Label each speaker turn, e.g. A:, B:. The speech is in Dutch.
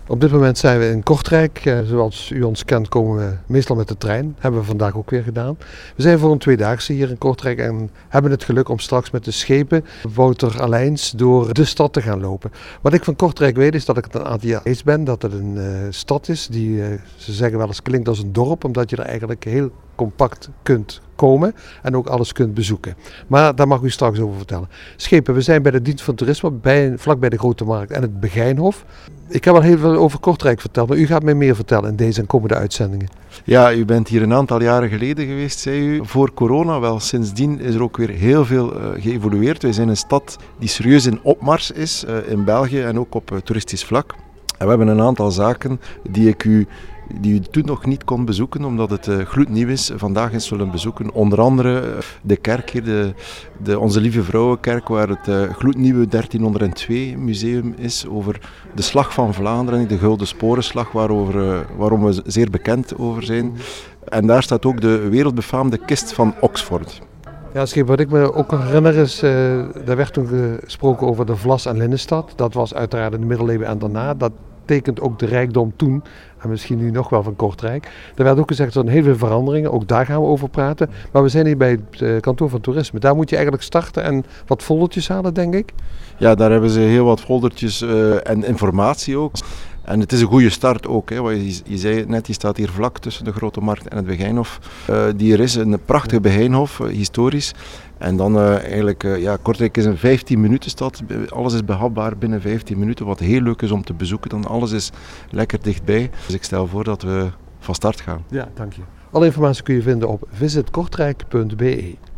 A: Op dit moment zijn we in Kortrijk. Zoals u ons kent komen we meestal met de trein. Hebben we vandaag ook weer gedaan. We zijn voor een tweedaagse hier in Kortrijk en hebben het geluk om straks met de schepen Wouter Alijns door de stad te gaan lopen. Wat ik van Kortrijk weet is dat ik het een aantal jaar eens ben dat het een stad is die, ze zeggen wel eens, klinkt als een dorp. Omdat je er eigenlijk heel compact kunt komen en ook alles kunt bezoeken. Maar daar mag u straks over vertellen. Schepen, we zijn bij de dienst van toerisme, vlak bij de Grote Markt en het Begijnhof. Ik heb al heel veel over Kortrijk verteld, maar u gaat mij meer vertellen in deze en komende uitzendingen.
B: Ja, u bent hier een aantal jaren geleden geweest, zei u. Voor corona wel. Sindsdien is er ook weer heel veel geëvolueerd. Wij zijn een stad die serieus in opmars is in België en ook op toeristisch vlak. En we hebben een aantal zaken die u toen nog niet kon bezoeken, omdat het gloednieuw is, vandaag eens zullen bezoeken. Onder andere de kerk hier, onze Lieve Vrouwenkerk, waar het gloednieuwe 1302 museum is over de slag van Vlaanderen, de Gulden Sporenslag, waarom we zeer bekend over zijn. En daar staat ook de wereldbefaamde kist van Oxford.
A: Ja, Schip, wat ik me ook kan herinneren is, er werd toen gesproken over de Vlas- en Linnenstad. Dat was uiteraard in de middeleeuwen en daarna. Dat tekent ook de rijkdom toen, en misschien nu nog wel van Kortrijk. Er werd ook gezegd dat er heel veel veranderingen, ook daar gaan we over praten. Maar we zijn hier bij het kantoor van toerisme. Daar moet je eigenlijk starten en wat foldertjes halen, denk ik.
B: Ja, daar hebben ze heel wat foldertjes en informatie ook. En het is een goede start ook. Hè. Je zei het net, die staat hier vlak tussen de Grote Markt en het Begijnhof. Die er is, een prachtige Begijnhof, historisch. En dan Kortrijk is een 15 minuten stad. Alles is behapbaar binnen 15 minuten, wat heel leuk is om te bezoeken. Dan alles is lekker dichtbij. Dus ik stel voor dat we van start gaan.
A: Ja, dank je. Alle informatie kun je vinden op visitkortrijk.be.